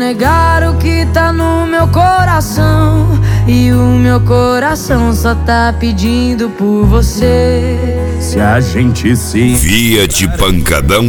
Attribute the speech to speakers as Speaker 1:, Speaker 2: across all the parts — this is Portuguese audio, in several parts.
Speaker 1: negar o que tá no meu coração, e o meu coração só tá pedindo por você.
Speaker 2: Se a gente se...
Speaker 3: Fiat Pancadão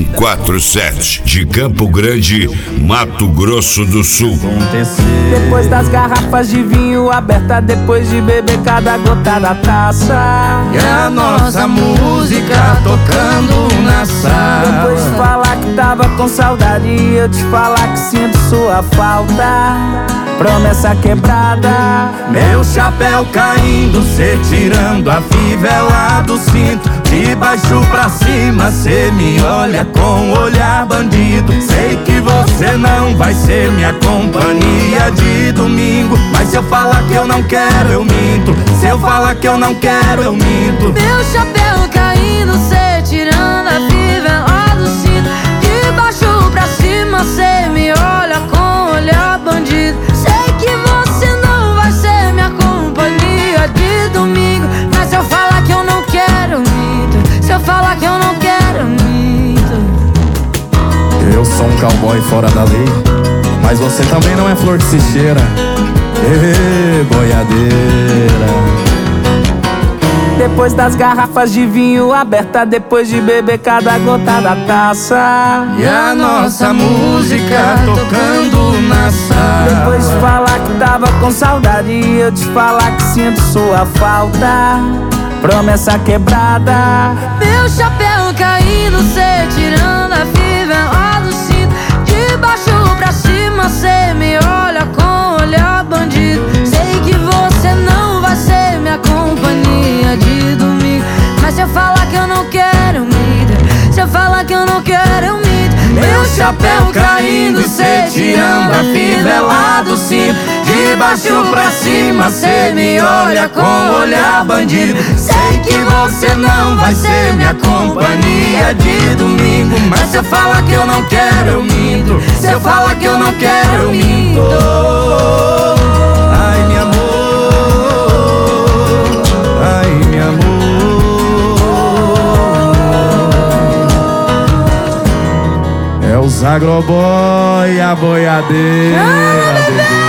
Speaker 3: 147, de Campo Grande, Mato Grosso do Sul.
Speaker 2: Depois das garrafas de vinho aberta, depois de beber cada gota da taça,
Speaker 4: e a nossa música tocando na sala.
Speaker 2: depois de falar que tava com saudade e eu te falar que sinto sua falta, promessa quebrada,
Speaker 4: meu chapéu caindo, cê tirando a fivela do cinto. De baixo pra cima, cê me olha com olhar bandido. Sei que você não vai ser minha companhia de domingo, mas se eu falar que eu não quero, eu minto. Se eu falar que eu não quero, eu minto.
Speaker 1: Meu chapéu caindo, cê tirando a fivela do cinto. De baixo pra cima, cê me olha com olhar bandido. Sei que você não vai ser minha companhia de domingo, mas se eu falar que eu não quero, eu minto. Se eu falar que eu não quero, eu minto.
Speaker 2: eu sou um cowboy fora da lei, mas você também não é flor que se cheira. Ê, boiadeira. Depois das garrafas de vinho aberta, depois de beber cada gota da taça,
Speaker 4: e a nossa música tocando na sala.
Speaker 2: depois de falar que tava com saudade e eu te falar que sinto sua falta, promessa quebrada,
Speaker 1: Meu chapéu caindo, cê tirando a fivela do cinto. De baixo pra cima, cê me olha com olhar bandido. Sei que você não vai ser minha companhia de domingo, mas se eu falar que eu não quero, eu minto. Se eu falar que eu não quero, eu minto.
Speaker 4: Meu chapéu caindo, cê tirando a fivela do cinto. De baixo pra cima, cê me olha com olhar bandido. Sei que você não vai ser minha companhia de domingo, mas se eu falar que eu não quero, eu minto. Se eu falar que eu não quero, eu minto. Ai, meu amor, ai, meu amor.
Speaker 2: é os agroboy, a boiadeira, bebê.